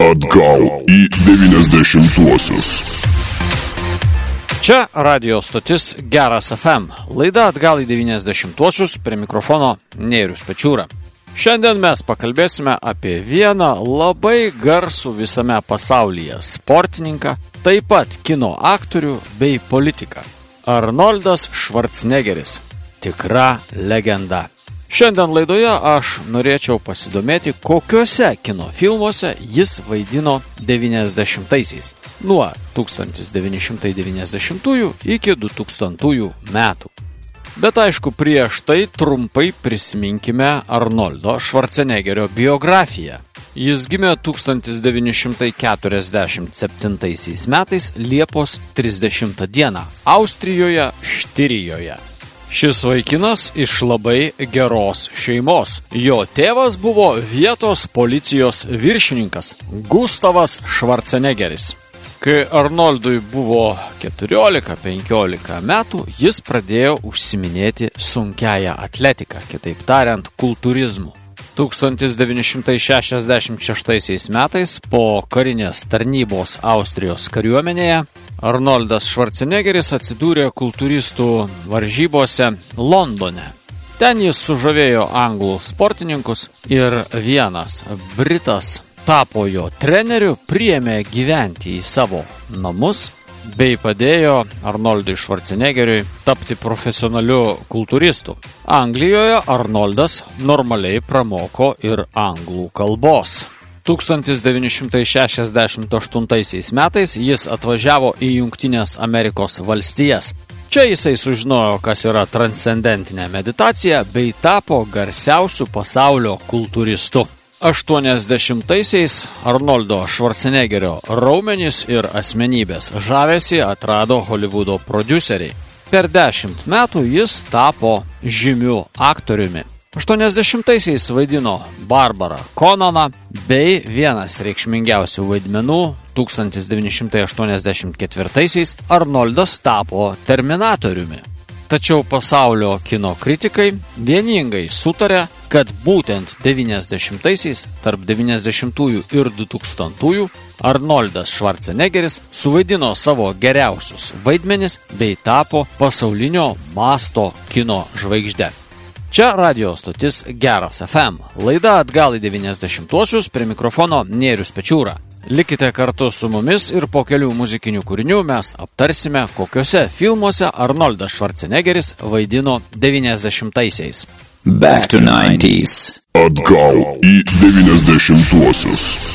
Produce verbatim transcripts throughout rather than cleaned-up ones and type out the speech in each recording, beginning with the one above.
Atgal į devyniasdešimtuosius. Čia radio stotis Geras F M. Laida Atgal į devyniasdešimtuosius, prie mikrofono Nerijus Pečiūra. Šiandien mes pakalbėsime apie vieną labai garsų visame pasaulyje sportininką, taip pat kino aktorių bei politiką. Arnoldas Švarcnegeris. Tikra legenda. Šiandien laidoje aš norėčiau pasidomėti, kokiuose kino filmuose jis vaidino devyniasdešimtaisiais, nuo tūkstantis devyni šimtai devyniasdešimtųjų iki du tūkstantųjų metų. Bet aišku, prieš tai trumpai prisiminkime Arnoldo Švarcnegerio biografiją. Jis gimė tūkstantis devyni šimtai keturiasdešimt septintaisiais metais Liepos trisdešimtą dieną Austrijoje, Štyrijoje. Šis vaikinas iš labai geros šeimos. Jo tėvas buvo vietos policijos viršininkas Gustavas Švarcnegeris. Kai Arnoldui buvo keturiolika penkiolika metų, jis pradėjo užsiiminėti sunkiąją atletiką, kitaip tariant, kultūrizmu. tūkstantis devyni šimtai šešiasdešimt šeštaisiais metais po karinės tarnybos Austrijos kariuomenėje Arnoldas Švarcnegeris atsidūrė kultūristų varžybose Londone. Ten jis sužavėjo anglų sportininkus ir vienas britas tapo jo treneriu, priėmė gyventi į savo namus bei padėjo Arnoldui Švarcnegeriui tapti profesionaliu kultūristu. Anglijoje Arnoldas normaliai pramoko ir anglų kalbos. tūkstantis devyni šimtai šešiasdešimt aštuntaisiais metais jis atvažiavo į Jungtines Amerikos valstijas. Čia jisai sužinojo, kas yra transcendentinė meditacija, bei tapo garsiausiu pasaulio kultūristu. aštuoniasdešimtaisiais Arnoldo Švarcnegerio raumenys ir asmenybės žavesį atrado Holivudo prodiuseriai. Per dešimt metų jis tapo žymiu aktoriumi. aštuoniasdešimtaisiais vaidino Barbarą Konaną bei vienas reikšmingiausių vaidmenų tūkstantis devyni šimtai aštuoniasdešimt ketvirtaisiais Arnoldas tapo Terminatoriumi. Tačiau pasaulio kino kritikai vieningai sutarė, kad būtent devyniasdešimtaisiais, tarp devyniasdešimtųjų ir du tūkstantųjų, Arnoldas Švarcnegeris suvaidino savo geriausius vaidmenis bei tapo pasaulinio masto kino žvaigžde. Čia radio stotis Geras F M. Laida Atgal į devyniasdešimtuosius, prie mikrofono Nerijus Pečiūra. Likite kartu su mumis ir po kelių muzikinių kūrinių mes aptarsime, kokiuose filmuose Arnoldas Švarcnegeris vaidino devyniasdešimtaisiais. Back to nineties. Atgal į devyniasdešimtuosius.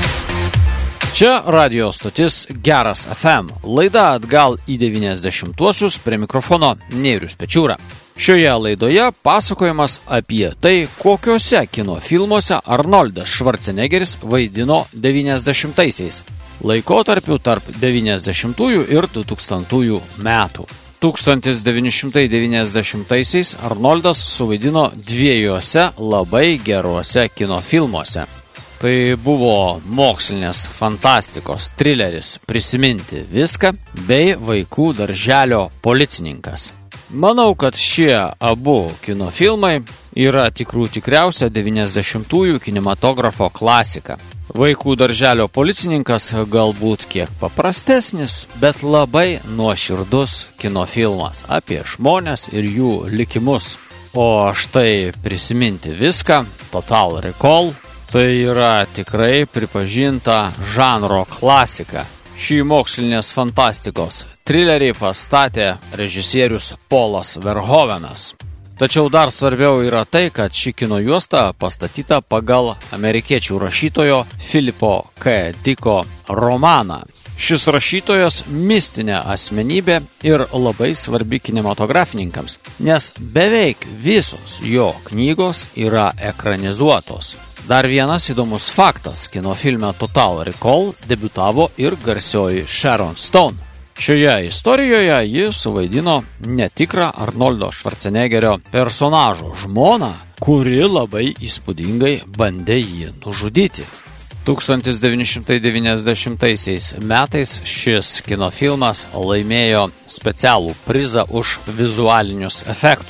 Čia radio stotis Geras F M. Laida Atgal į devyniasdešimtuosius, prie mikrofono Nerijus Pečiūra. Šioje laidoje pasakojimas apie tai, kokiuose kino filmuose Arnoldas Švarcnegeris vaidino devyniasdešimtaisiais, laikotarpiu tarp devyniasdešimtųjų ir du tūkstantųjų metų. tūkstantis devyni šimtai devyniasdešimtaisiais Arnoldas suvaidino dviejuose labai geruose kino filmuose. Tai buvo mokslinės fantastikos trileris Prisiminti viską bei Vaikų darželio policininkas. Manau, kad šie abu kino filmai yra tikrų tikriausia devyniasdešimtųjų kinematografo klasika. Vaikų darželio policininkas galbūt kiek paprastesnis, bet labai nuoširdus kino filmas apie žmones ir jų likimus. O štai Prisiminti viską, Total Recall, tai yra tikrai pripažinta žanro klasika. Šį mokslinės fantastikos trilerį pastatė režisierius Polas Verhoevenas. Tačiau dar svarbiau yra tai, kad ši kino juosta pastatyta pagal amerikiečių rašytojo Filipo K. Dicko romaną. Šis rašytojas mistinė asmenybė ir labai svarbi kinematografininkams, nes beveik visos jo knygos yra ekranizuotos. Dar vienas įdomus faktas, kino filme Total Recall debiutavo ir garsioji Sharon Stone. Šioje istorijoje ji suvaidino netikrą Arnoldo Švarcnegerio personažo žmoną, kuri labai įspūdingai bandė jį nužudyti. tūkstantis devyni šimtai devyniasdešimtaisiais metais šis kino filmas laimėjo specialų prizą už vizualinius efektus.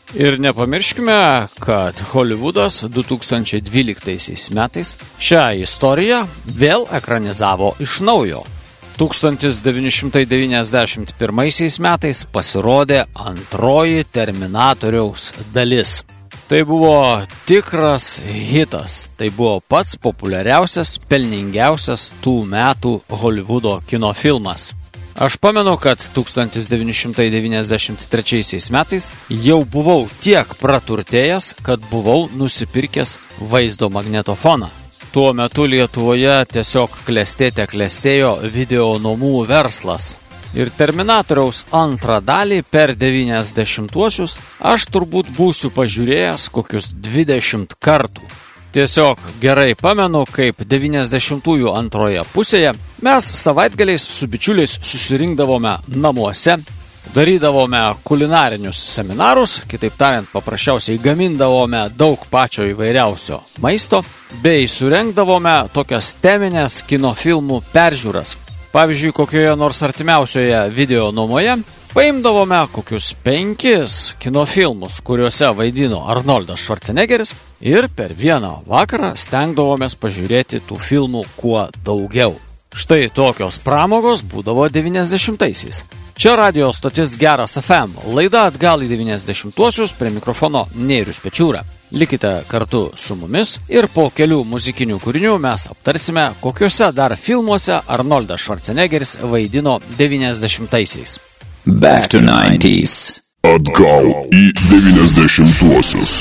Ir nepamirškime, kad Hollywoodas du tūkstančiai dvyliktaisiais metais šią istoriją vėl ekranizavo iš naujo. tūkstantis devyni šimtai devyniasdešimt pirmaisiais metais pasirodė antroji Terminatoriaus dalis. Tai buvo tikras hitas, tai buvo pats populiariausias, pelningiausias tų metų Hollywoodo kino filmas. Aš pamenu, kad tūkstantis devyni šimtai devyniasdešimt trečiaisiais metais jau buvau tiek praturtėjęs, kad buvau nusipirkęs vaizdo magnetofoną. Tuo metu Lietuvoje tiesiog klestėte klestėjo video nuomų verslas. Ir Terminatoriaus antrą dalį per devyniasdešimtuosius aš turbūt būsiu pažiūrėjęs kokius dvidešimt kartų. Tiesiog gerai pamenu, kaip devyniasdešimtųjų antroje pusėje mes savaitgaliais su bičiuliais susirinkdavome namuose, darydavome kulinarinius seminarus, kitaip tariant, paprasčiausiai gamindavome daug pačio įvairiausio maisto, bei surengdavome tokias teminės kino filmų peržiūras. Pavyzdžiui, kokioje nors artimiausioje video nuomoje paimdavome kokius penkis kino filmus, kuriuose vaidino Arnoldas Schwarzeneggeris, ir per vieną vakarą stengdavomės pažiūrėti tų filmų kuo daugiau. Štai tokios pramogos būdavo devyniasdešimtaisiais. Čia radijo stotis Geras F M, laida atgal į devyniasdešimtuosius, prie mikrofono Neirius Pečiūra. Likite kartu su mumis ir po kelių muzikinių kūrinių mes aptarsime, kokiuose dar filmuose Arnoldas Schwarzeneggeris vaidino devyniasdešimtaisiais. Back to nineties. Atgal į devyniasdešimtuosius.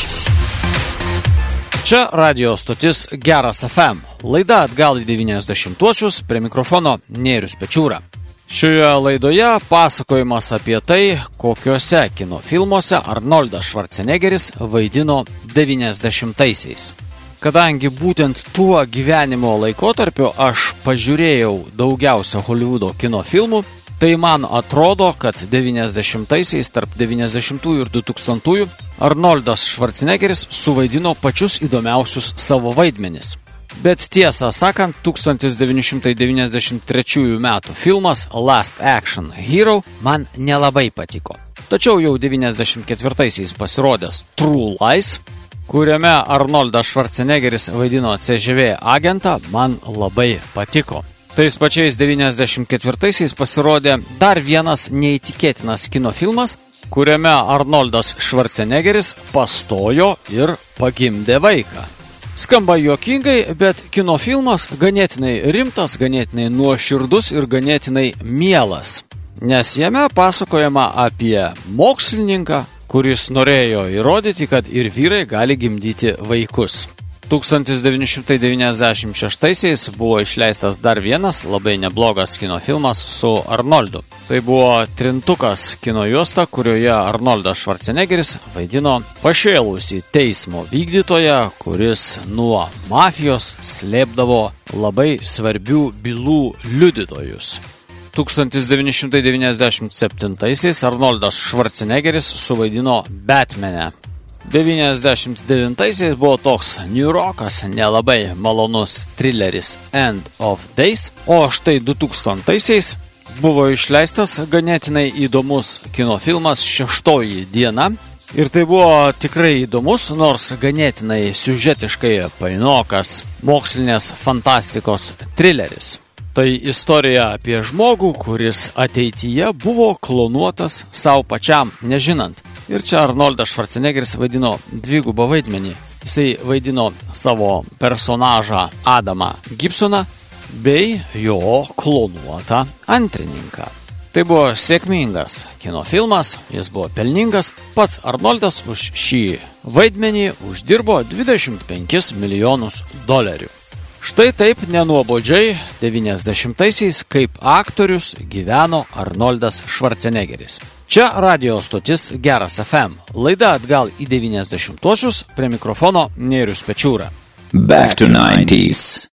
Čia radijo stotis Geras F M, laida atgal į devyniasdešimtuosius, prie mikrofono Neirius Pečiūra. Šioje laidoje pasakojimas apie tai, kokiuose kino filmuose Arnoldas Schwarzeneggeris vaidino devyniasdešimtaisiais. Kadangi būtent tuo gyvenimo laikotarpiu aš pažiūrėjau daugiausia Hollywoodo kino filmų, tai man atrodo, kad devyniasdešimtaisiais tarp devyniasdešimtųjų ir du tūkstantųjų Arnoldas Schwarzeneggeris suvaidino pačius įdomiausius savo vaidmenis. Bet tiesą sakant, tūkstantis devyni šimtai devyniasdešimt trečiųjų metų filmas Last Action Hero man nelabai patiko. Tačiau jau devyniasdešimt ketvirtaisiais pasirodęs True Lies, kuriame Arnoldas Schwarzeneggeris vaidino C Ž V agentą, man labai patiko. Tais pačiais devyniasdešimt ketvirtaisiais pasirodė dar vienas neįtikėtinas kino filmas, kuriame Arnoldas Schwarzeneggeris pastojo ir pagimdė vaiką. Skamba juokingai, bet kino filmas ganėtinai rimtas, ganėtinai nuoširdus ir ganėtinai mielas. Nes jame pasakojama apie mokslininką, kuris norėjo įrodyti, kad ir vyrai gali gimdyti vaikus. tūkstantis devyni šimtai devyniasdešimt šeštaisiais buvo išleistas dar vienas labai neblogas kino filmas su Arnoldu. Tai buvo Trintukas kino juosta, kurioje Arnoldas Schwarzeneggeris vaidino pašėlusį teismo vykdytoją, kuris nuo mafijos slėpdavo labai svarbių bylų liudytojus. tūkstantis devyni šimtai devyniasdešimt septintaisiais Arnoldas Schwarzeneggeris suvaidino Batmane. devyniasdešimt devintaisiais buvo toks niūrokas, nelabai malonus trileris End of Days, o štai du tūkstantaisiais buvo išleistas ganėtinai įdomus kino filmas Šeštoji diena. Ir tai buvo tikrai įdomus, nors ganėtinai siužetiškai painokas mokslinės fantastikos trileris. Tai istorija apie žmogų, kuris ateityje buvo klonuotas savo pačiam nežinant. Ir čia Arnoldas Schwarzeneggeris vaidino dvigubą vaidmenį. Jisai vaidino savo personažą Adamą Gibsoną bei jo klonuotą antrininką. Tai buvo sėkmingas kino filmas, jis buvo pelningas. Pats Arnoldas už šį vaidmenį uždirbo dvidešimt penkis milijonus dolerių. Štai taip nenuobodžiai devyniasdešimtaisiais kaip aktorius gyveno Arnoldas Schwarzeneggeris. Čia radijo stotis Geras F M. Laida atgal į devyniasdešimtuosius, prie mikrofono Neirius Pečiūra. Back to nineties.